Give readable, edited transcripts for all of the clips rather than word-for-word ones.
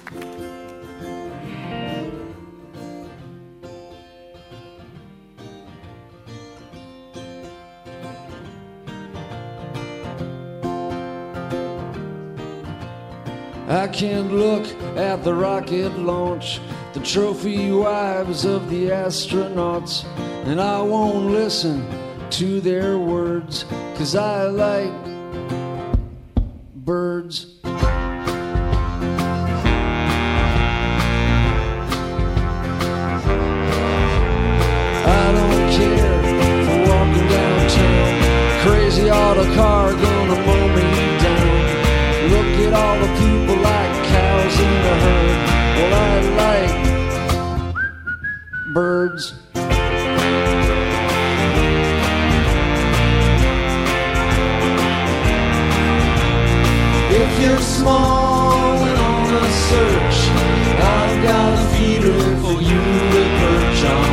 I can't look at the rocket launch, the trophy wives of the astronauts, and I won't listen to their words, 'cause I like birds. I don't care for walking downtown, crazy auto car gonna mow me down. Look at all the people like cows in the herd. Well, I like birds. If you're small and on a search, I've got a feeder for you to perch on.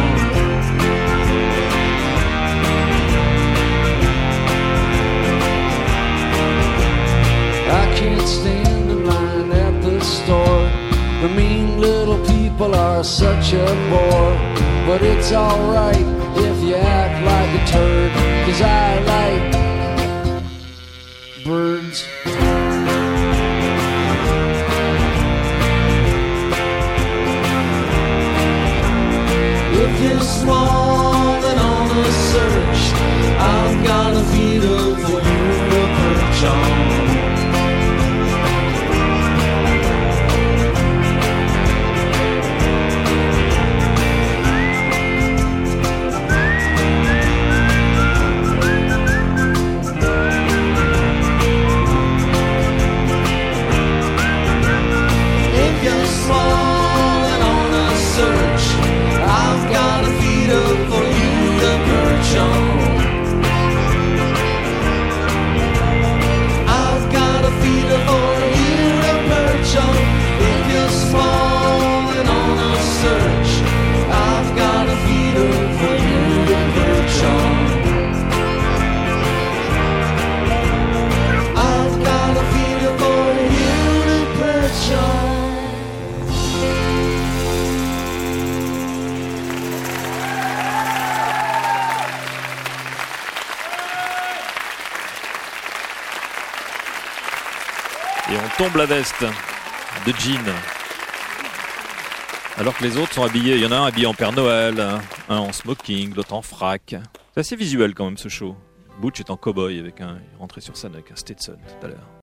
I can't stand the line at the store. The mean little people are such a bore. But it's alright if you act like a turd, 'cause I like birds. If you're small and on a search, I've got a feeder for you to perch on. Et on tombe la veste de jean. Alors que les autres sont habillés. Il y en a un habillé en Père Noël, un en smoking, l'autre en frac. C'est assez visuel quand même ce show. Butch est en cow-boy avec il est rentré sur scène avec un Stetson tout à l'heure.